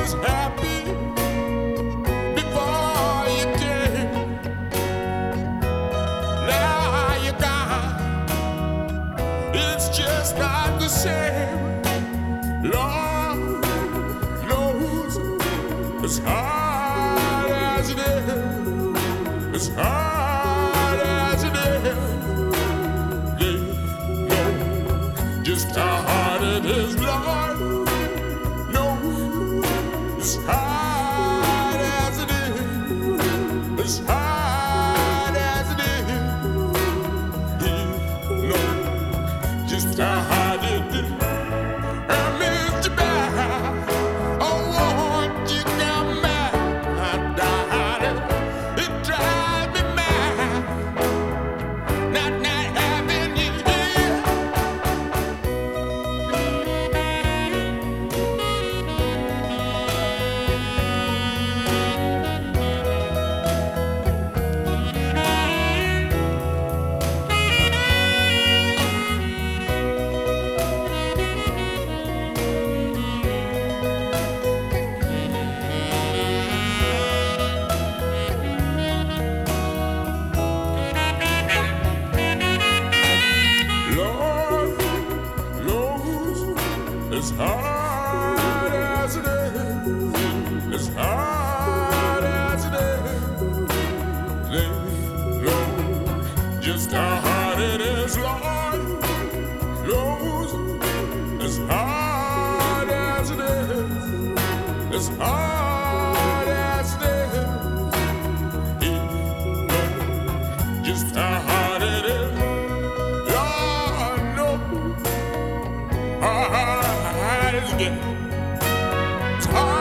was happy before you came. Now you're gone. It's just not the same. Lord knows it's hard as it is. It's hard as it is. They know just how hard it is, Lord. No, it's hard as it is. It's hard as it is. He knows just how hard it is. As hard as it is, as hard as it is, they know just how hard it is, Lord knows. As hard as it is, as hard as it is, he knows just how hard it is. Lord knows how hard it is. It's hard.